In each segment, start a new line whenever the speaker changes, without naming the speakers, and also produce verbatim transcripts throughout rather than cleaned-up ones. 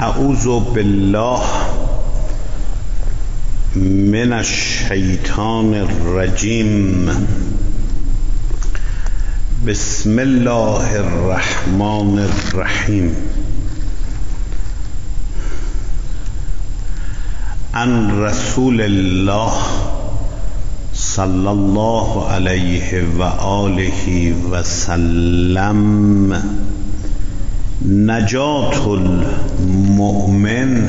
اعوذ بالله من الشیطان الرجیم. بسم الله الرحمن الرحیم. عن رسول الله صلی الله علیه و آله و سلم: نجات المؤمن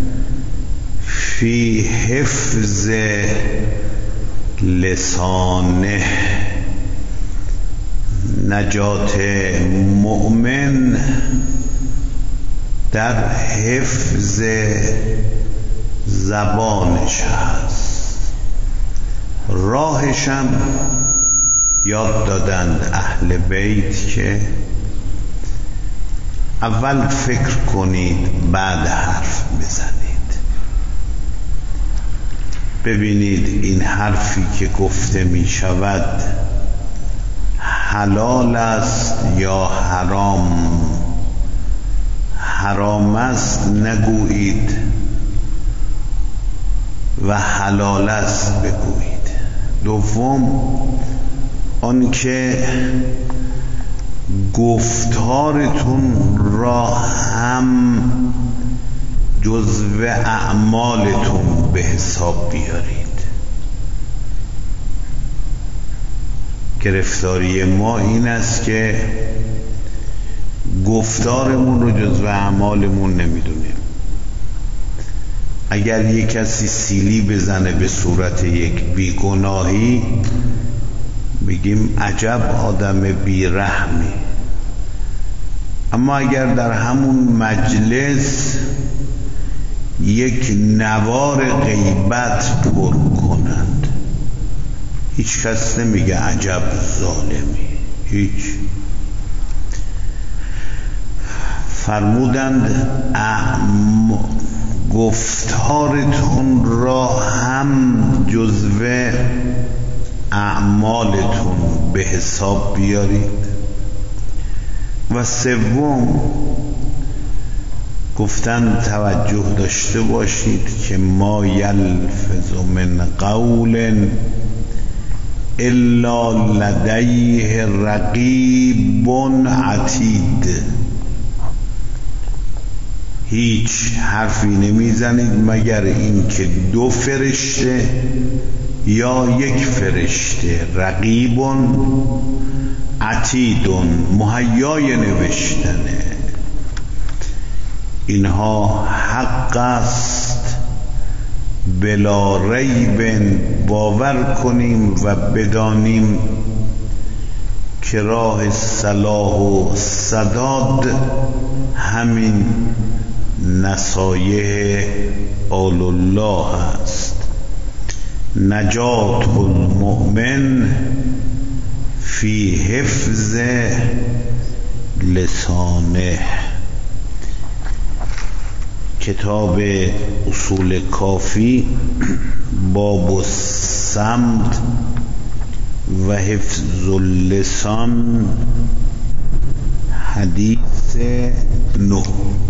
فی حفظ لسانه. نجات مؤمن در حفظ زبانش هست. راهشم یاد دادند اهل بیت که اول فکر کنید بعد حرف بزنید. ببینید این حرفی که گفته می شود حلال است یا حرام. حرام است نگویید و حلال است بگویید. دوم آنکه گفتارتون را هم جزو اعمالتون به حساب بیارید. گرفتاری ما این است که گفتارمون رو جزو اعمالمون نمیدونیم. اگر یک کسی سیلی بزنه به صورت یک بیگناهی بگیم عجب آدم بیرحمی، اما اگر در همون مجلس یک نوار غیبت پر کنند هیچ کس نمیگه عجب ظالمی. هیچ. فرمودند اعم گفتارتون را هم جزو اعمالتون به حساب بیارید. و سوم گفتن توجه داشته باشید که ما یلفظ من قول الا لدیه رقیب عتید. هیچ حرفی نمیزنید مگر این که دو فرشته یا یک فرشته رقیب عتید مهیای نوشتنه. اینها حق است بلا ریب باور کنیم و بدانیم که راه صلاح و سداد همین نصایح آل الله است. نجات المؤمن فی حفظ لسانه. کتاب اصول کافی باب الصمت و حفظ اللسان حدیث نه.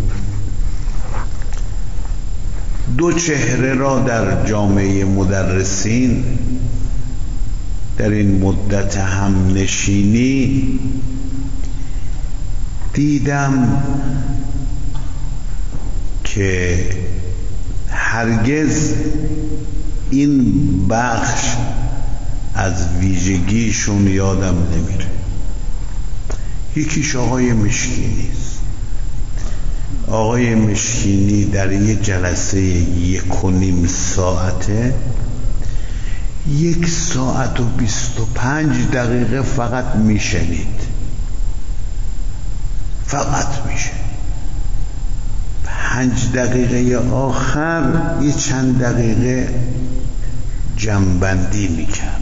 دو چهره را در جامعه مدرسین در این مدت هم نشینی دیدم که هرگز این بخش از ویژگیشون یادم نمیره. یکیش آقای مشکینی است. آقای مشکینی در یه جلسه یک و نیم ساعته یک ساعت و بیست و پنج دقیقه فقط میشنید. فقط میشنید. پنج دقیقه آخر یه چند دقیقه جنبندی میکرد.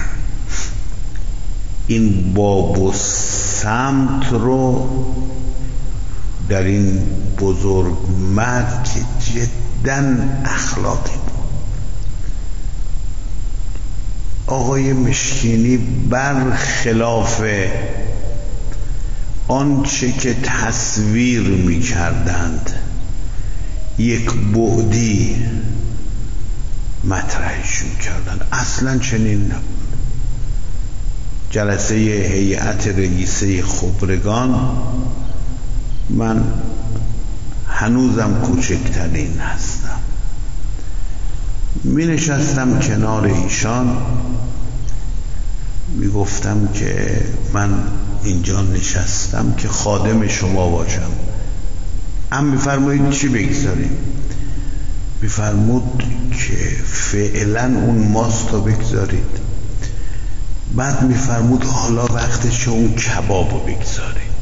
این باب و سمت رو در این بزرگ مرد که جدا اخلاقی بود. آقای مشکینی برخلاف آنچه که تصویر می کردند یک بعدی مطرحشون کردن. اصلا چنین نبود. جلسه هیئت رئیسه خبرگان، من هنوزم کوچکترین هستم، می نشستم کنار ایشان، می گفتم که من اینجا نشستم که خادم شما باشم. هم می فرمایید چی بگذاریم؟ می فرمود که فعلا اون ماست رو بگذارید، بعد می فرمود حالا وقتش اون کباب رو بگذارید.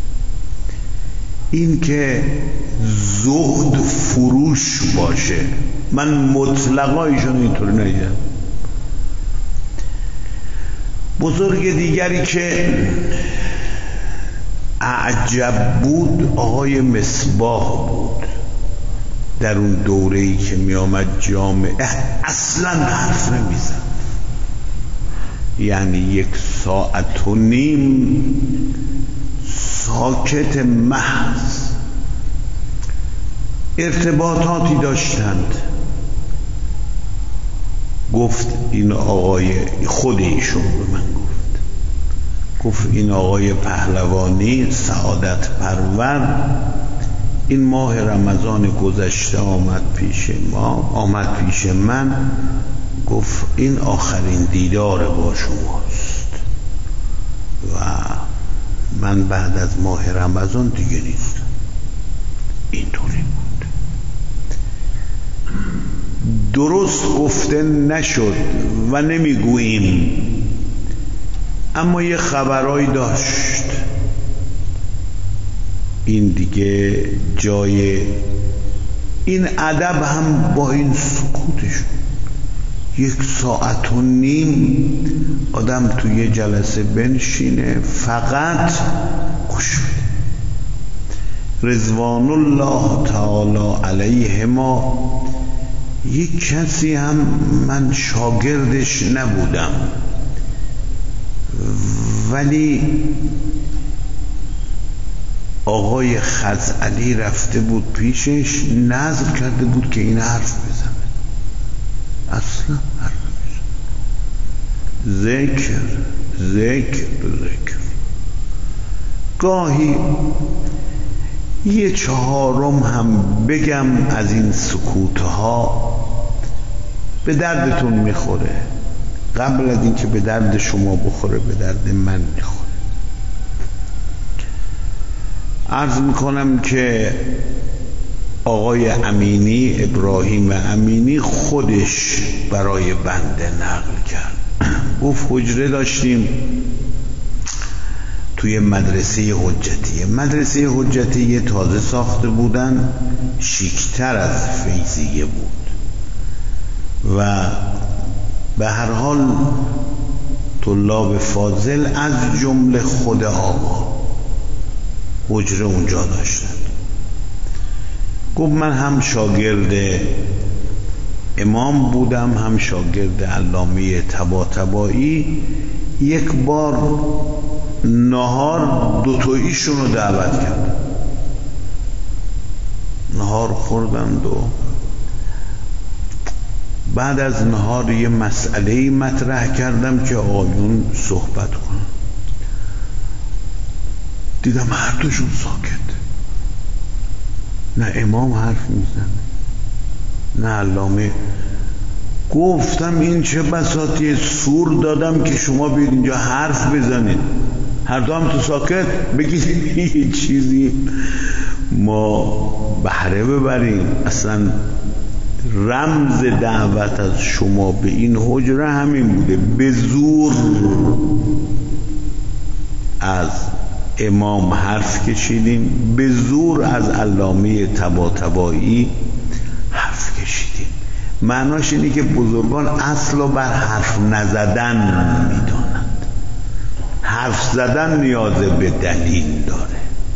این که زهد فروش باشه، من مطلقا ایشون اینطوری ندیدم. بزرگ دیگری که اعجب بود آقای مصباح بود. در اون دوره‌ای که می آمد جامعه اصلا حرف نمیزد، یعنی یک ساعت و نیم ساکت محض. ارتباطاتی داشتند. گفت این آقای، خود ایشون به من گفت گفت این آقای پهلوانی سعادت پرور این ماه رمضان گذشته آمد پیش ما آمد پیش من، گفت این آخرین دیدار با شماست و من بعد از ماه رمضان دیگه نیستم. اینطوری بود. درست گفته نشد و نمیگوییم، اما یه خبرایی داشت. این دیگه جای این ادب هم با این سکوتشون. یک ساعت و نیم آدم توی جلسه بنشینه فقط گوش بده. رضوان الله تعالی علیه ما یک کسی هم من شاگردش نبودم، ولی آقای خزعلی رفته بود پیشش، نذر کرده بود که این حرف بزنه. اصلا حرف بزنه. ذکر ذکر ذکر. گاهی یه چهارم هم بگم از این سکوتها به دردتون میخوره، قبل از اینکه به درد شما بخوره به درد من میخوره. عرض میکنم که آقای امینی، ابراهیم امینی، خودش برای بنده نقل کرد. گفت حجره داشتیم توی مدرسه حجتیه. مدرسه حجتیه تازه ساخته بودن، شیکتر از فیضیه بود و به هر حال طلاب فاضل از جمله خود آقا حجره اونجا داشتن. گفت من هم شاگرد امام بودم هم شاگرد علامه طباطبایی. یک بار نهار دوتاییشون رو دعوت کردم، نهار خوردند و بعد از نهار یه مسئله مطرح کردم که آقایون صحبت کنن. دیدم هر دوشون ساکت، نه امام حرف میزنه نه علامه. گفتم این چه بساطیه، سور دادم که شما بیاید اینجا حرف بزنید، هر دو هم تو ساکت بگید یه چیزی ما بهره ببریم. اصلا رمز دعوت از شما به این حجره همین بوده، به زور از امام حرف کشیدیم، به زور از علامه طباطبایی حرف کشیدیم. معناش اینه که بزرگان اصلا بر حرف نزدن میدانند، حرف زدن نیاز به دلیل داره.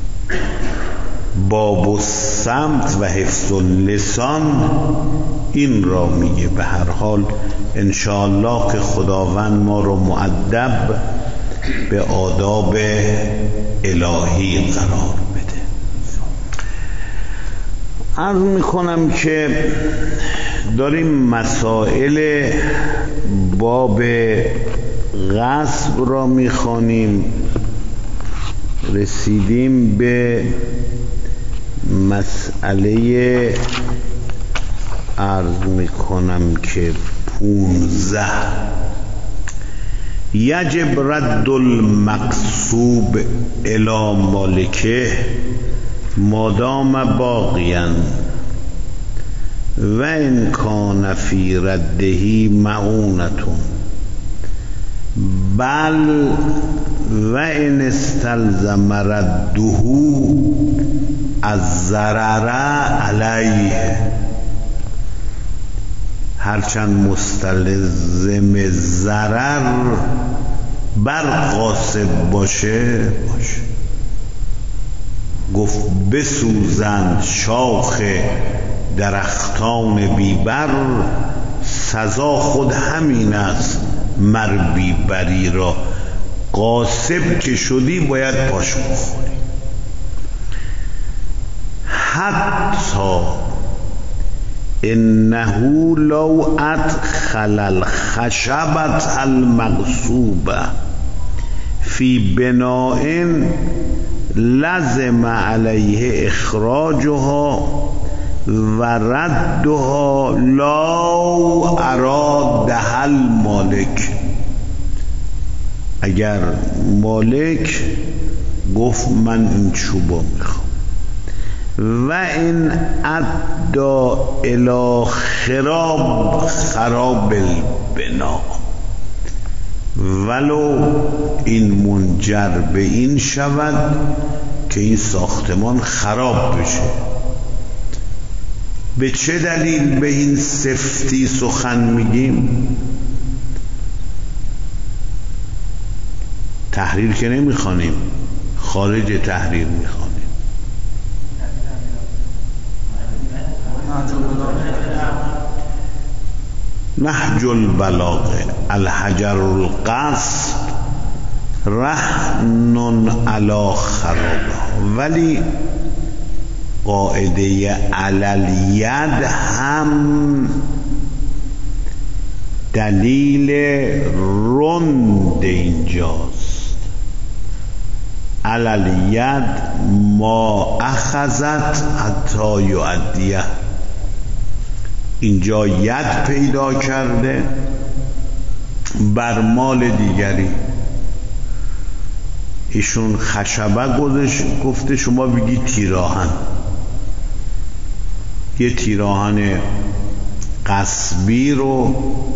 باب الصمت و حفظ اللسان این را میگه. به هر حال انشاءالله که خداوند ما رو مؤدب به آداب الهی قرار بده. عرض میکنم که داریم مسائل باب غصب را میخوانیم، رسیدیم به مسئله عرض میکنم که پونزده. یجب رد المقصوب الی مالکه مادام باقیا و ان کان فی رده معونتون بل و ان استلزم رده از ضرر علیه. هرچند مستلزم ضرر بر غاصب باشه باشه. گفت بسوزند شاخ درختان بیبر، سزا خود همین است مر بیبری را. غاصب که شدی باید پاش بخوری. حتی انه لو ادخل الخشبة المغصوبة فی بناء لزم علیه اخراجها و ردها لا ارادها المالک. اگر مالک گفت من این چوبا میخوام و این ادى الی خراب خراب البنا، ولو این منجر به این شود که این ساختمان خراب بشه. به چه دلیل به این سفتی سخن میگیم؟ تحریر که نمیخوانیم، خارج تحریر میخوانیم. نهج البلاغه الحجر القصب رهن علی خرابه. ولی قاعده علالید هم دلیل رند اینجاست. علالید ما اخذت حتی یؤدیه. اینجا ید پیدا کرده بر مال دیگری. ایشون خشبه گذاشت، گفته شما بگی تیراهن. یه تیراهن قصبی رو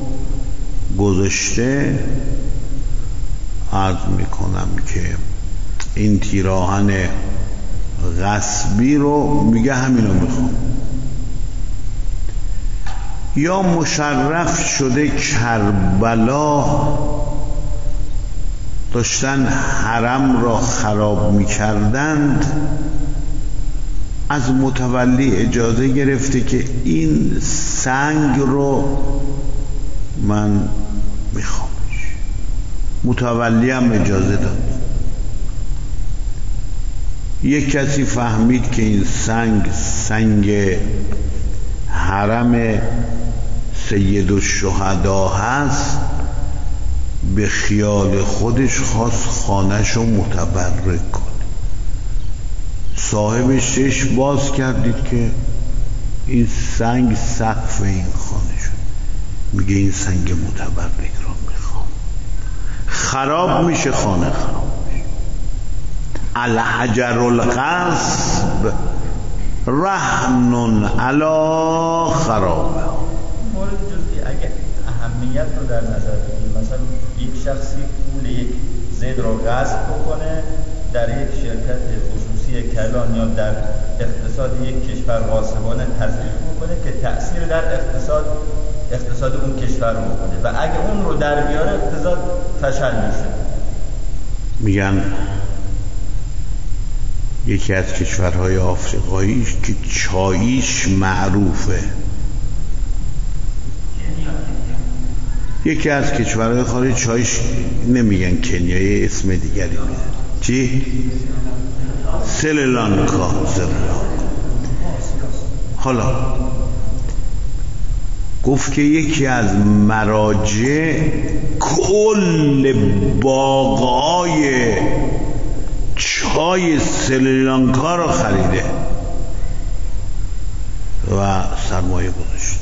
گذاشته. عرض میکنم که این تیراهن غصبی رو میگه همینو میخوام. یا مشرف شده کربلا، داشتن حرم را خراب میکردند، از متولی اجازه گرفته که این سنگ رو من میخوامش. متولی هم اجازه داد. یک کسی فهمید که این سنگ سنگ حرم سید الشهدا هست، به خیال خودش خواست خانه‌ش رو متبرک کنه. صاحبش چش باز کردید که این سنگ سقف این خانه شد. میگه این سنگ متبرک رو میخوام. خراب میشه خانه، خراب میشه. الحجر القصب رهن علی خرابه.
مورد جزئی اگه اهمیت رو در نظر بگیریم، مثلا یک شخصی پول یک زید رو غصب بکنه در یک شرکت خصوصی کلان یا در اقتصاد یک کشور غاصبانه تزریق بکنه که تأثیر در اقتصاد اقتصاد اون کشور رو بکنه و اگه اون رو در بیاره اقتصاد فشل میشه.
میگن یکی از کشورهای آفریقایی که چاییش معروفه، یکی از کشورهای خارج چایش نمیگن کنیا، یه اسم دیگری میدن. چی؟ سریلانکا. سریلانکا حالا گفت که یکی از مراجع کل باغ‌های چای سریلانکا رو خریده و سرمایه گذاشت.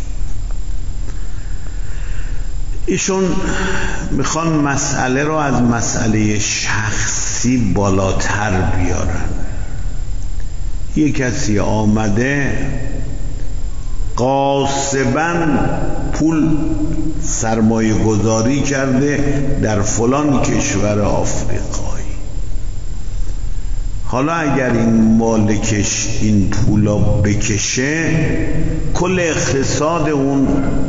ایشون میخوان مسئله رو از مسئله شخصی بالاتر بیارن. یک کسی آمده قاصباً پول سرمایه گذاری کرده در فلان کشور آفریقایی. حالا اگر این مالکش این پولا بکشه کل اقتصاد اون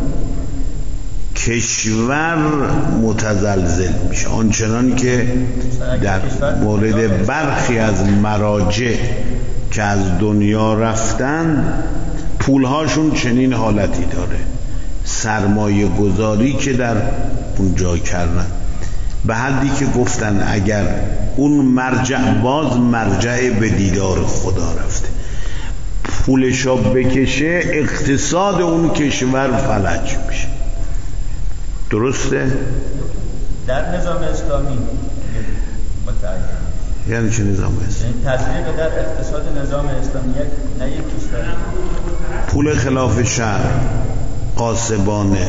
کشور متزلزل میشه، آنچنان که در مورد برخی از مراجع که از دنیا رفتن پولهاشون چنین حالتی داره، سرمایه گذاری که در اونجا کردن به حدی که گفتن اگر اون مرجع باز مرجع به دیدار خدا رفته پولشا بکشه اقتصاد اون کشور فلج میشه. درسته؟
در نظام اسلامی متعین.
یعنی چه نظام اسلامی؟
یعنی تزریق در اقتصاد نظام اسلامی نه یک کشور.
پول خلاف شرع قاصبانه.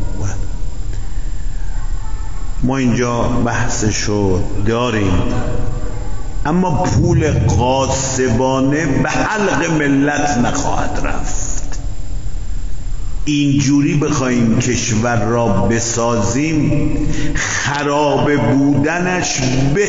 ما اینجا بحثشو داریم، اما پول قاصبانه به حلق ملت نخواهد رفت. اینجوری بخوایم کشور را بسازیم خراب بودنش به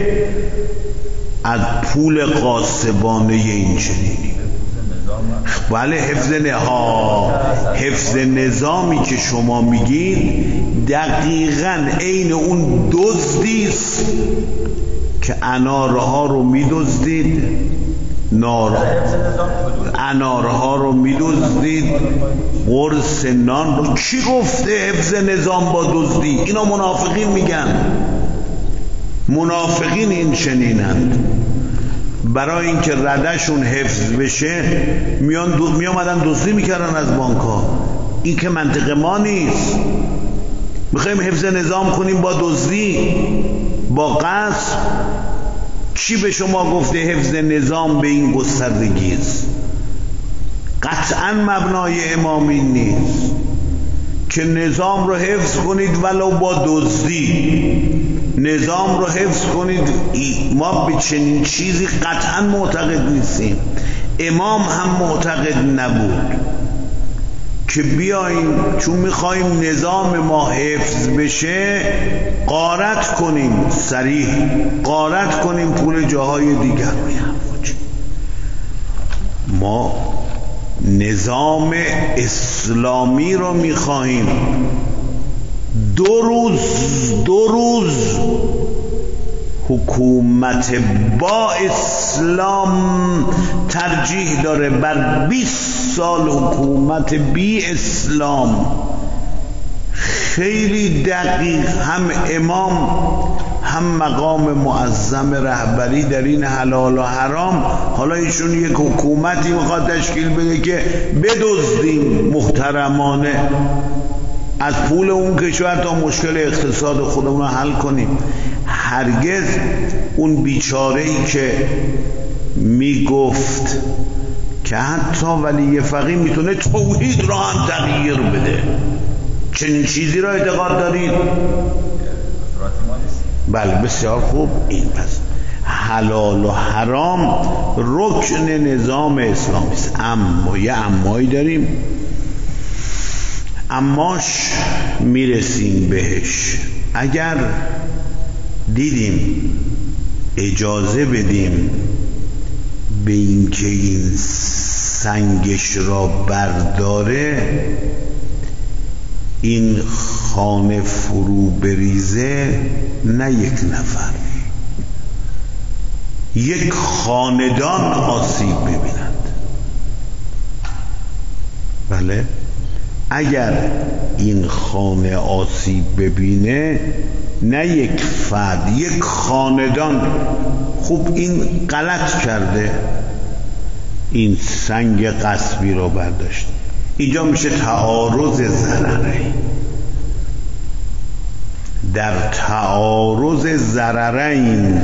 از پول قاصبانه این چنینی. بله حفظ نها حفظ نظامی که شما میگید دقیقاً عین اون دزدی است که انارها رو میدزدید، نار انارها رو میدزدید، قرص نان رو. کی گفته حفظ نظام با دزدی؟ اینا منافقین میگن، منافقین این چنینند. برای اینکه ردشون حفظ بشه میان دو... می آمدن دزدی میکردن از بانک ها. این که منطق ما نیست. میخوایم حفظ نظام کنیم با دزدی، با غصب. کی به شما گفته حفظ نظام به این گستردگی است؟ قطعا مبنای امامی نیست که نظام رو حفظ کنید ولو با دزدی، نظام رو حفظ کنید. ما به چنین چیزی قطعا معتقد نیستیم. امام هم معتقد نبود که بیاییم چون میخواییم نظام ما حفظ بشه غارت کنیم، صریح غارت کنیم پول جاهای دیگر. ما نظام اسلامی رو میخواهیم. دو روز دو روز حکومت با اسلام ترجیح داره بر بیست سال حکومت بی اسلام. خیلی دقیق هم امام هم مقام معظم رهبری در این حلال و حرام. حالا ایشون یک حکومتی میخواد تشکیل بده که بدزدیم محترمانه از پول اون کشور تا مشکل اقتصاد خودمون رو حل کنیم. هرگز اون بیچاره‌ای که میگفت که حتی ولی فقیه میتونه توحید را هم تغییر بده، چنین چیزی را اعتقاد دارید؟ بله بسیار خوب. این پس حلال و حرام رکن نظام اسلامی است. اما یه امایی داریم، اماش میرسیم بهش. اگر دیدیم اجازه بدیم به این که این سنگش را برداره، این خانه فرو بریزه، نه یک نفر، یک خاندان آسیب ببیند. بله اگر این خانه آسیب ببینه، نه یک فرد، یک خاندان. خوب این غلط کرده، این سنگ غصبی رو برداشت. اینجا میشه تعارض ضررین. در تعارض ضررین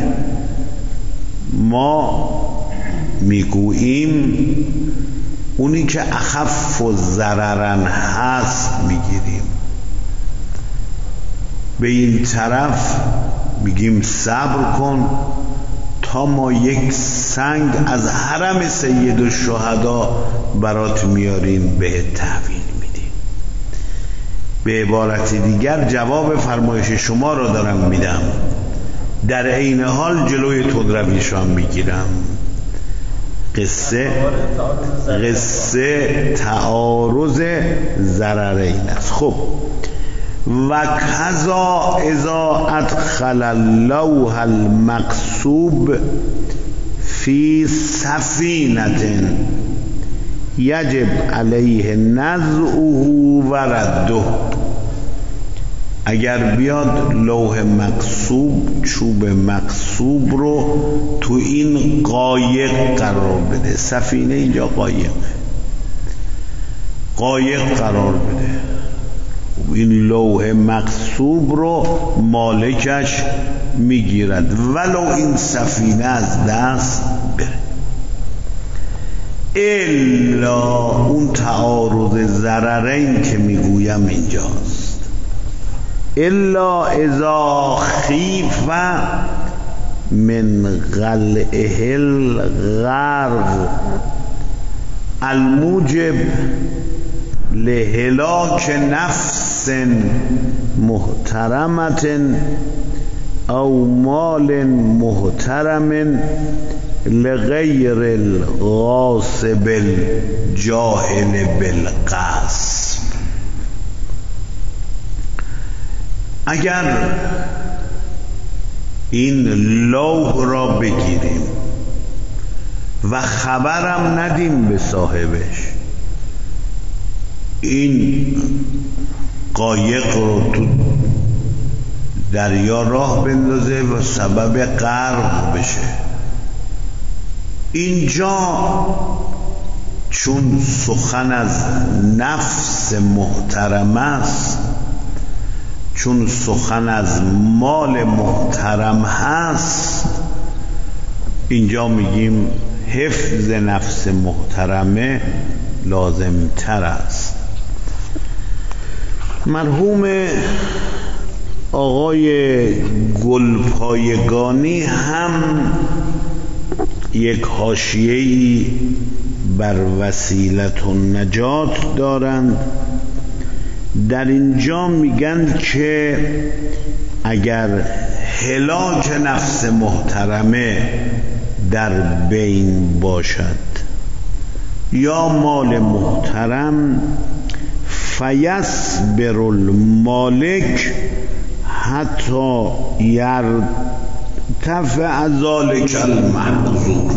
ما میگوییم اونی که اخف و ضررن هست میگیریم، به این طرف میگیم صبر کن تا ما یک سنگ از حرم سید الشهدا برات میاریم به تحویل میدیم. به عبارت دیگر جواب فرمایش شما را دارم میدم، در عین حال جلوی تندرویشان میگیرم. قصه قصه تعارض ضررین است. خب و کذا اذا ادخل اللوح المقصوب فی سفینة یجب علیه نزعه و رده. اگر بیاد لوح مقصوب، چوب مقصوب رو تو این قایق قرار بده، سفینه اینجا قایق قایق قرار بده، این لوح مقصوب رو مالکش میگیرد ولو این سفینه از دست بره. الا اون تعارض ضررین که میگویم اینجاست، الا اذا خیف من قلعه الغرق الموجب لهلاک نفس محترمت او مال محترم لغیر الغاصب الجاهل بالغصب. اگر این لوح را بگیریم و خبرم ندیم به صاحبش، این قایق رو تو دریا راه بندازه و سبب غرق بشه، اینجا چون سخن از نفس محترم است، چون سخن از مال محترم هست، اینجا میگیم حفظ نفس محترمه لازم تر است. مرحوم آقای گلپایگانی هم یک حاشیه‌ای بر وسیلة النجات دارند. در اینجا میگن که اگر هلاک نفس محترمه در بین باشد یا مال محترم، فیصبر المالک حتی یرتفع ذلک المحظور.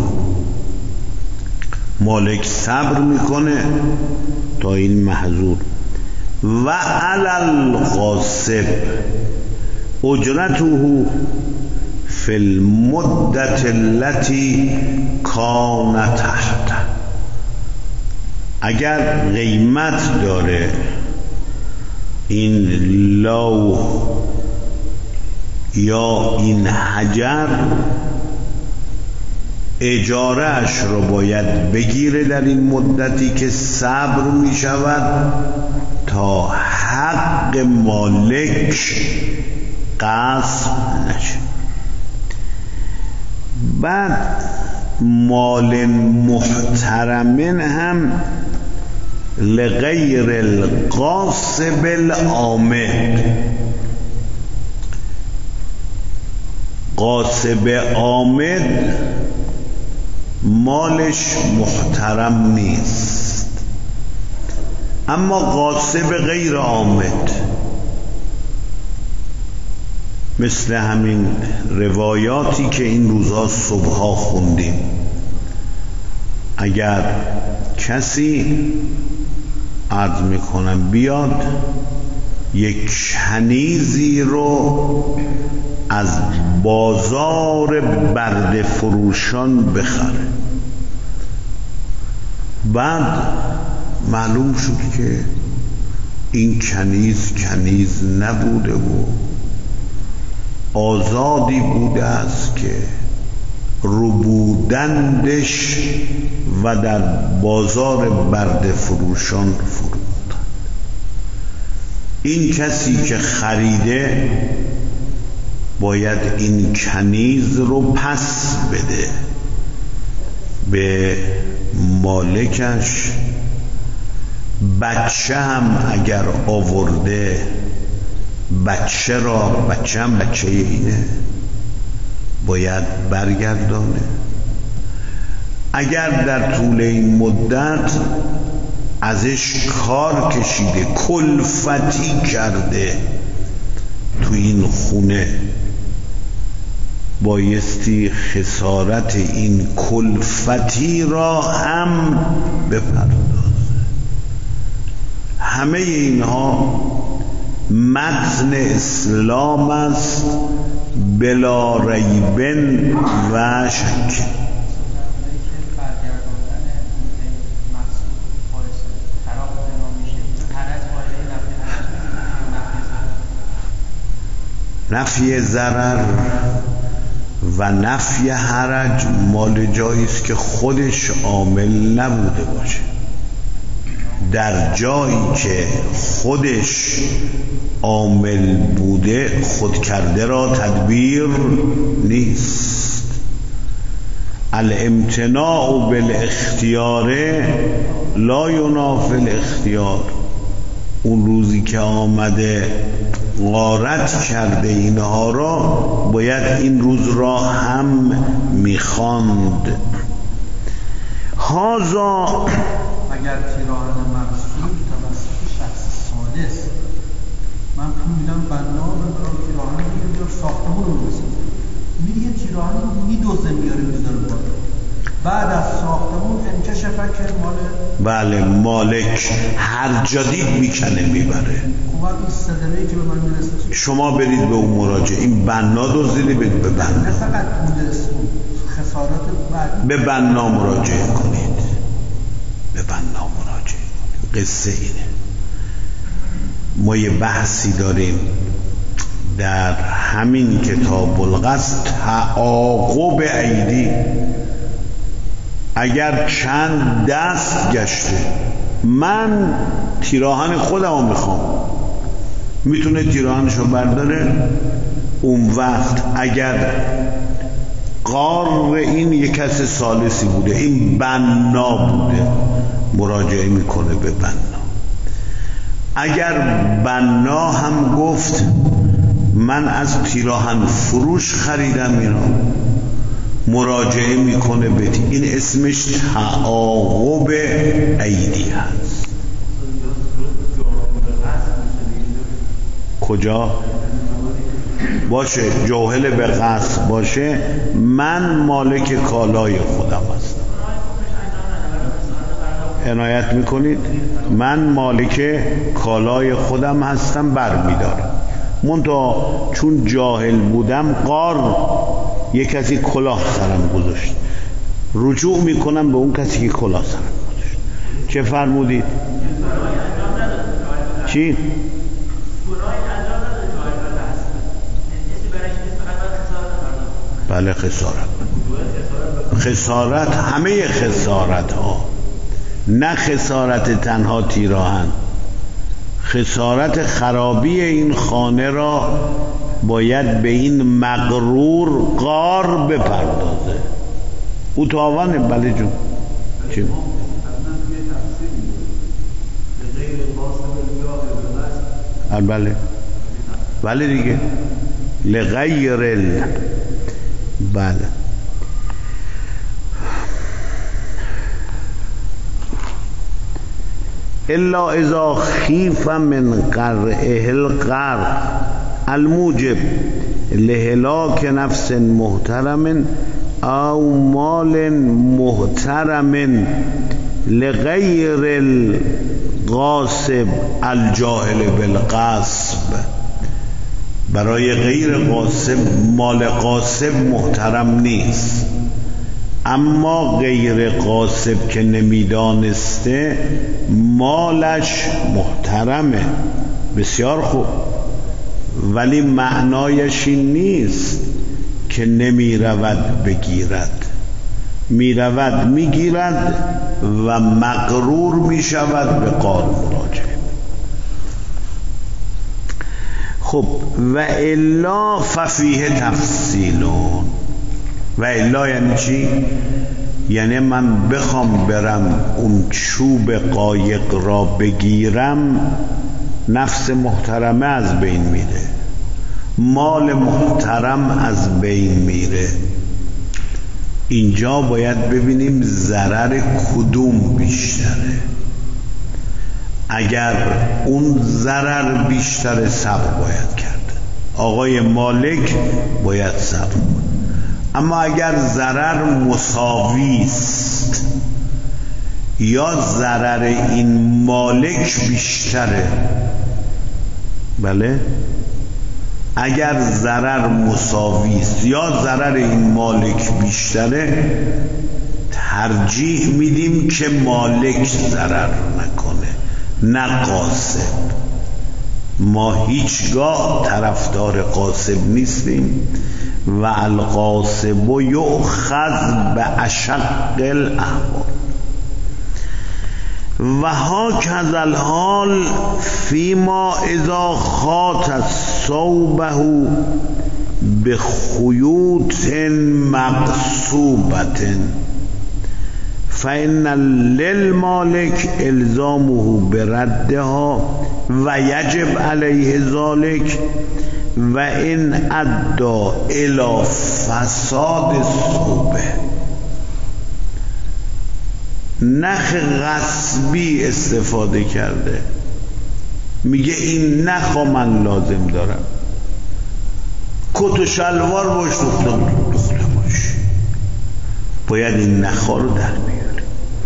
مالک صبر میکنه تا این محظور. و علی الغاصب اجرته فی المدت التي کان تحت. اگر قیمت داره این لوح یا این حجر، اجاره اش رو باید بگیره در این مدتی که صبر می شود تا حق مالک غصب نشه. بعد مال محترمن هم لغیر الغاصب العامد. غاصب عامد مالش محترم نیست، اما غاصب غیر عامد، مثل همین روایاتی که این روزها صبحها خوندیم، اگر کسی عرض میکنم بیاد یک کنیزی رو از بازار برده فروشان بخره، بعد معلوم شد که این کنیز کنیز نبوده و آزادی بوده است که ربودندش و در بازار برده فروشان فروختند. این کسی که خریده باید این کنیز رو پس بده به مالکش. بچه هم اگر آورده بچه را، بچه هم بچه اینه، باید برگردانه. اگر در طول این مدت ازش کار کشیده، کلفتی کرده تو این خونه، بایستی خسارت این کلفتی را هم بپردازه. همه اینها متن اسلام است بلا ریبن و شک. نفی ضرر و نفی حرج مال جایی است که خودش عامل نبوده باشه. در جایی که خودش عامل بوده، خود کرده را تدبیر نیست. الامتناع بالاختیار لا ینافی الاختیار. اون روزی که آمده غارت کرده اینها را، باید این روز را هم میخواند. هازا
اگر تیراهن مقصود توسط شخص ثالث، من پول میدم بنا برای تیراهن میگه ساختمون رو بسازه، میگه تیراهن رو میدوزه میاره میذاره بالا، بعد از ساختمون انکشف که مال
بله مالک هر جدید میکنه میبره.
خب این صدمه‌ای که به من میرسه
شما برید به اون مراجع، این بنا دزدیده، برید به بنا،
نه فقط پول خسارات بعد
به بنا مراجعه کنید، به بنا مراجعه کنید. قصه اینه. ما یه بحثی داریم در همین کتاب القصد، تعاقب عیدی. اگر چند دست گشته من تیراهن خودم رو میخوام، میتونه تیراهنشو برداره. اون وقت اگر قار این یک کس ثالثی بوده، این بنا بوده، مراجعه میکنه به بنا. اگر بنا هم گفت من از تیراهن فروش خریدم اینا، مراجعه میکنه به این، اسمش تعاقب عیدی هست. کجا؟ باشه جاهل به قصد باشه، من مالک کالای خودم هستم. عنایت میکنید؟ من مالک کالای خودم هستم، برمیدارم. منتها چون جاهل بودم، قار یک کسی کلاه سرم گذاشت، رجوع میکنم به اون کسی که کلاه سرم گذاشت. چه فرمودید؟ چی؟ بله خسارت. خسارت همه خسارت ها، نه خسارت تنها تیراهن. خسارت خرابی این خانه را باید به این مغرور قار بپردازه. او تاوانه. بله جون. چی؟ بله بله دیگه لغیر ال بله. الا اذا خیف من قرعه القرع الموجب لهلاک نفس محترم او مال محترم لغیر الغاصب الجاهل بالغصب. برای غیر غاصب، مال غاصب محترم نیست، اما غیر غاصب که نمیدانسته مالش محترمه، بسیار خوب، ولی معنایش این نیست که نمی رود بگیرد، می رود می گیرد و مغرور می شود به قار مراجعه. خب و الا ففیه تفصیلون. و الا یعنی چی؟ یعنی من بخوام برم اون چوب قایق را بگیرم، نفس محترمه از بین میره، مال محترم از بین میره. اینجا باید ببینیم ضرر کدوم بیشتره. اگر اون ضرر بیشتر صبر باید کرد، آقای مالک باید صبر کنه. اما اگر ضرر مساوی است یا ضرر این مالک بیشتره، بله، اگر ضرر مساوی است یا ضرر این مالک بیشتره، ترجیح میدیم که مالک ضرر نکنه نه قاصب. ما هیچگاه طرفدار قاصب نیستیم. و القاصب یؤخذ به اشق الاحوال. و هاکذا الحال فیما اذا خاط صوبه بخیوط مغصوبة فإن للمالك الزامه بردها و یجب علیه ذلك و این ادى الی فساد صوبه. نخ غصبی استفاده کرده، میگه این نخو من لازم دارم، کت و شلوار باش، دختر دختر باش، باید این نخا رو در بیاری.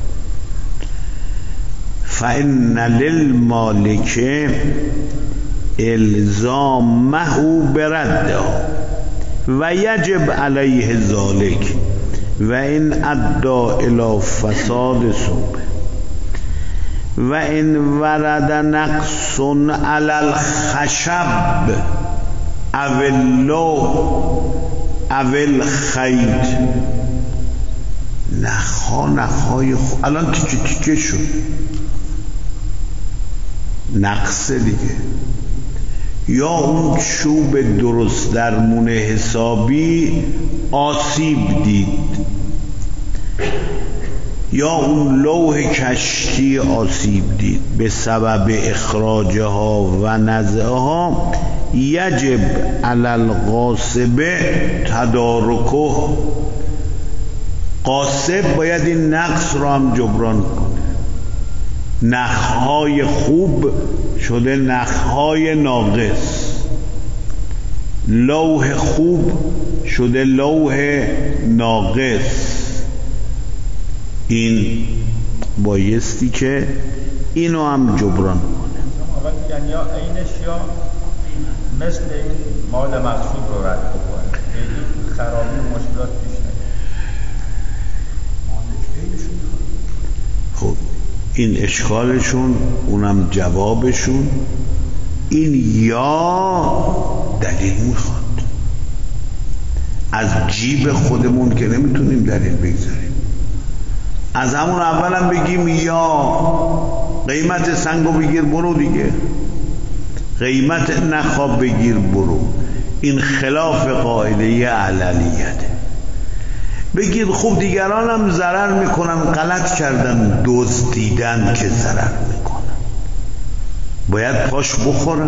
فإن للمالک الزامه بردها و یجب علیه ذلك و این ادى الی فساد صوبه و این ورد نقص علی الخشب او اللوح او الخیط. نخها نخهای خو... الان تیکه تیکه شد، نقص دیگه. یا اون چوب درست درمون حسابی آسیب دید، یا اون لوح کشتی آسیب دید به سبب اخراجها و نزعها، یجب علی الغاصب تدارکه. قاصب باید این نقص را هم جبران کنه. نخهای خوب شده نخهای ناقص، لوح خوب شده لوح ناقص. این بایستی که اینو هم جبران کنه.
یعنی یا اینش یا مثل این مال مقصود رو رد بکنه، خیلی خرابی و مشکلات پیش نمیاد.
خب این اشکالشون، اونم جوابشون. این یا دلیل میخواد. از جیب خودمون که نمیتونیم دلیل بگذاریم. از همون اولم بگیم یا قیمت سنگو بگیر برو دیگه، قیمت نخواب بگیر برو. این خلاف قاعده عللیته. بگید خوب دیگران هم ضرر میکنن، غلط کردن، دزدیدن که ضرر میکنن، باید پاش بخورن.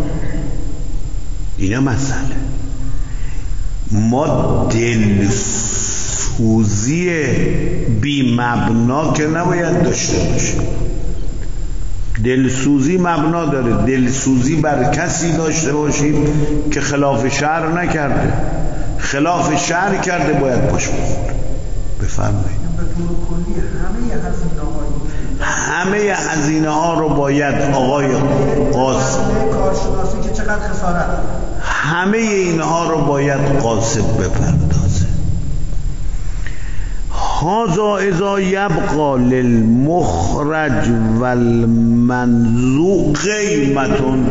اینه مسئله. ما دلسوزی بی مبنا که نباید داشته باشیم. دلسوزی مبنا داره. دلسوزی بر کسی داشته باشیم که خلاف شرع نکرده، خلاف شرع کرده باید پاش بخوره. بفرمایید.
به طور کلی همه هزینه
همه هزینه ها رو باید آقای قاصب،
کارشناسی که چقدر خسارت، همه
اینها رو باید قاصب بپردازه. هذا اذا یبقى للمخرج والمنزوع قیمتون،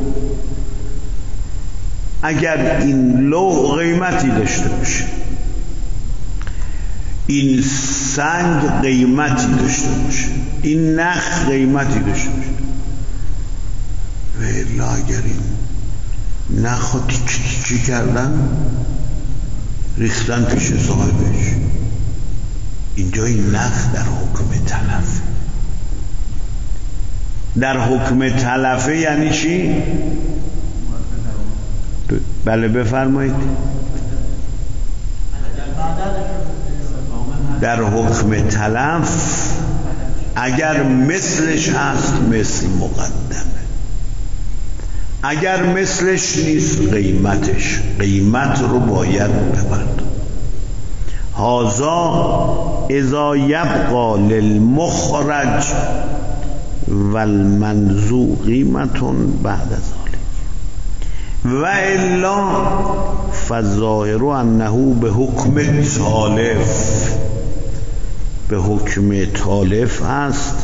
اگر این لوح قیمتی داشته باشه، این سنگ قیمتی داشته باشه، این نخ قیمتی داشته باشه، و الا اگر این نخ رو تیکه تیکه کردن ریختن پیش صاحبش، اینجا این نخ در حکم تلفه. در حکم تلفه یعنی چی؟ بله بفرمایید. در حکم تلف اگر مثلش هست مثل مقدمه، اگر مثلش نیست قیمتش، قیمت رو باید بپردازه. هذا اذا یبقى للمخرج والمنزوع قیمتون بعد ذلك و الا فالظاهر انه به حکم تالف، به حکم تالف است.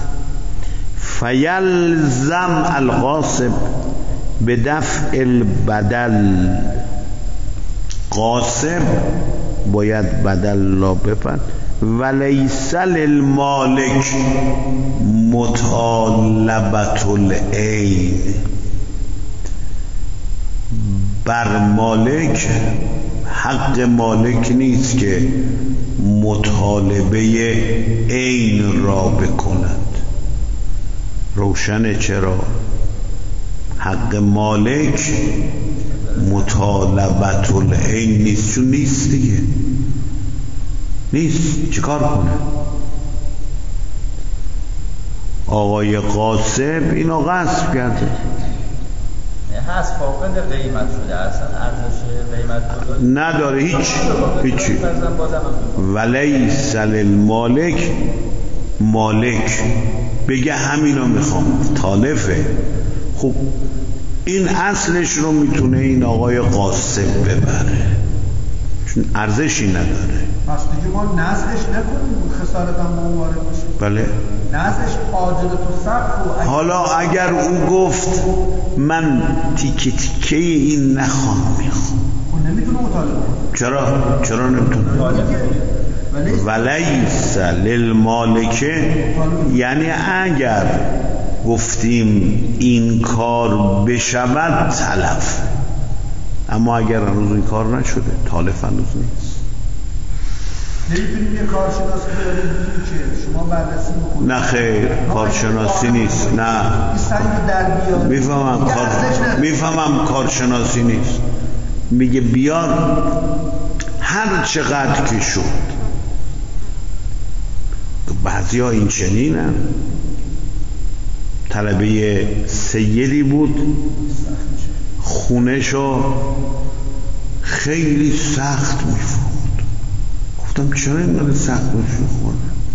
فیلزم الغاصب به دفع البدل، غاصب باید بدل را بپرد. ولیس للمالک مطالبت العین، بر مالک حق مالک نیست که مطالبه عین را بکند. روشنه چرا؟ حق مالک مطالبت العین نیست، چون نیست دیگه، نیست، چیکار کنه؟ آقای قاسب اینو غصب کرده،
هست فاقد قیمت شده، اصلا ارزش قیمت
نداره، هیچ هیچی. ولیس للمالک، مالک بگه همینو میخوام، تالفه، خب این اصلش رو میتونه این آقای قاسب ببره چون ارزشی نداره.
پس دیگه ما نزدش نکنیم، خسارت هم با اون وارد بشه.
بله
نزدش عاجل تو صرف.
حالا اگر او گفت من تیکه تیکه این نخوام میخوام،
اون نمیتونه مطالبه کنه.
چرا؟ چرا نمیتونه؟ ولیس للمالکه یعنی اگر گفتیم این کار بشود تلف، اما اگر هنوز این کار نشده تالف هنوز نیست.
نمیتونیم یه کارشناسی بیاریم که شما بررسی بکنید؟
نه خیر، کارشناسی نیست. نه میفهمم کار میفهمم کارشناسی نیست. میگه بیار هر چقدر که شد. بعضی ها این چنینن. طلبه سیدی بود، خونهشو خیلی سخت میفروخت. گفتم چرا اینقدر سخت میفروخت؟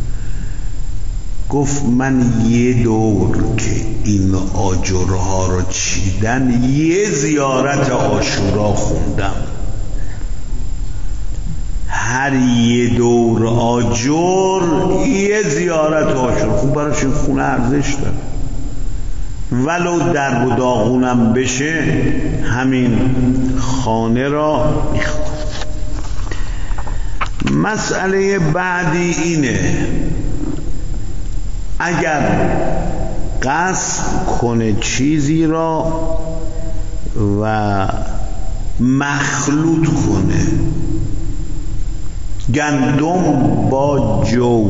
گفت من یه دور که این آجرها رو چیدن یه زیارت عاشورا خوندم، هر یه دور آجر یه زیارت عاشورا. خوب براش این خونه ارزش داره، ولو در و داغونم بشه همین خانه را میخواد. مسئله بعدی اینه اگر غصب کنه چیزی را و مخلوط کنه، گندم با جو،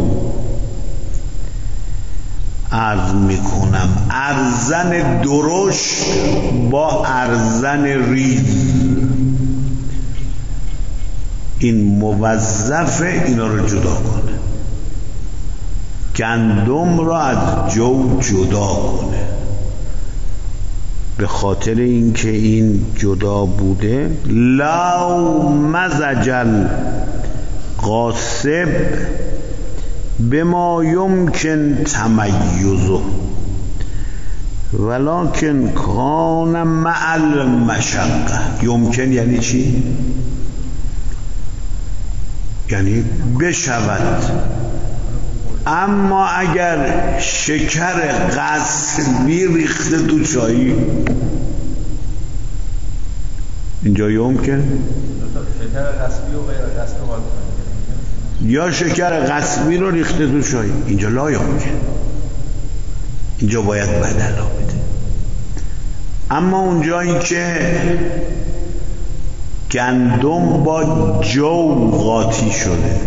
عرض میکنم ارزن درشت با ارزن ریز، این موظفه اینا رو جدا کنه، گندم را از جو جدا کنه. به خاطر اینکه این جدا بوده، لو مزجل غاصب بما یمکن تمیزه ولکن کان مع المشقه. یمکن یعنی چی؟ یعنی بشود. اما اگر شکر قصبی ریخته تو چایی، اینجا یوم که
شکر قصبی و غیر قصبی،
یا شکر قصبی رو ریخته تو چایی، اینجا لا یمکن، اینجا باید بدلا بده. اما اونجایی که گندم با جو قاطی شده،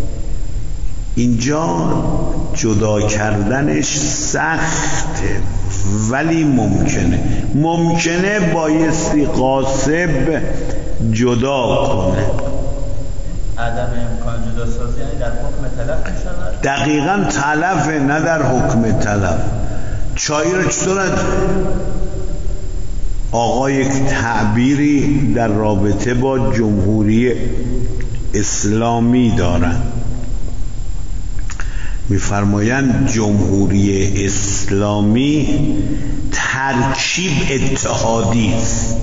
اینجا جدا کردنش سخته ولی ممکنه. ممکنه بایستی قاسب جدا کنه.
عدم امکان جدا سازی یعنی در حکم تلف میشود؟
دقیقاً تلفه، نه در حکم تلف. چای رو چطور آقا یک تعبیری در رابطه با جمهوری اسلامی دارن، میفرمایند جمهوری اسلامی ترکیب اتحادی است.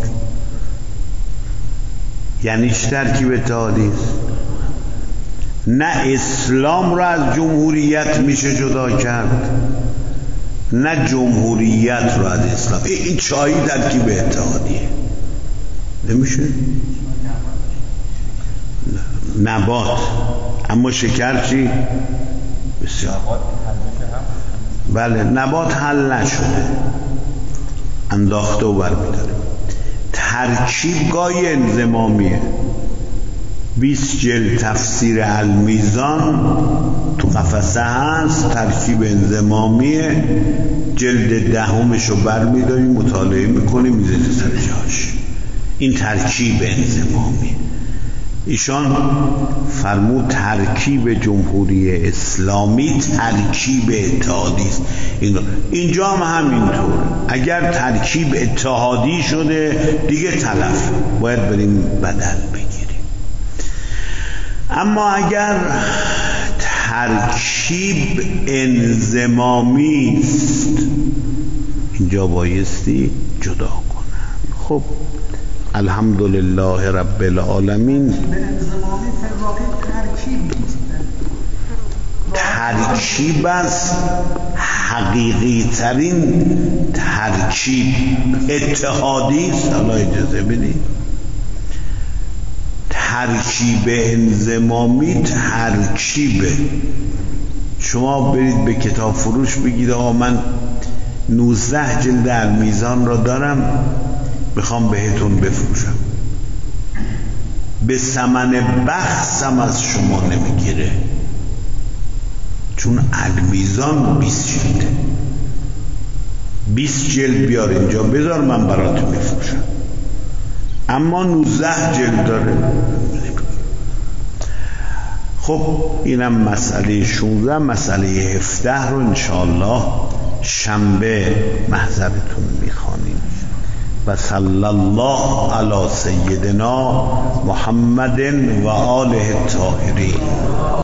یعنی چه ترکیب اتحادی است؟ نه اسلام را از جمهوریت میشه جدا کرد، نه جمهوریت را از اسلام. این چایی ترکیب اتحادیه، نمیشه. نبات. اما شکر چی؟ بسیار. بله، نبات حل نشده، انداخته و برمیداره. ترکیب گای انضمامیه. بیست جلد تفسیر المیزان تو قفسه هست، ترکیب انضمامیه. جلد دهمش رو برمیداری مطالعه میکنی میذاری سر جاش. این ترکیب انضمامیه. ایشان فرمود ترکیب جمهوری اسلامی ترکیب اتحادی است. اینجا هم همینطور. اگر ترکیب اتحادی شده دیگه تلف، باید بریم بدل بگیریم. اما اگر ترکیب انضمامی است، اینجا بایستی جدا کنن. خب الحمدلله رب العالمین. ترکیب است، حقیقی ترین ترکیب اتحادی است. الله اجازه بدید. ترکیب انضمامی ترکیبه. شما برید به کتاب فروش بگید آقا من نوزده جلد المیزان را دارم، میخوام بهتون بفروشم. به ثمن بخسم از شما نمیگیره، چون المیزان بیست جلده. بیست جلد بیار اینجا بذار من برات میفروشم. اما نوزده جلد داره. خب اینم مسئله شانزده. مسئله هفده رو انشاءالله شنبه محضرتون میخوانیم. و صلی الله علی سیدنا محمد و آله الطاهرین.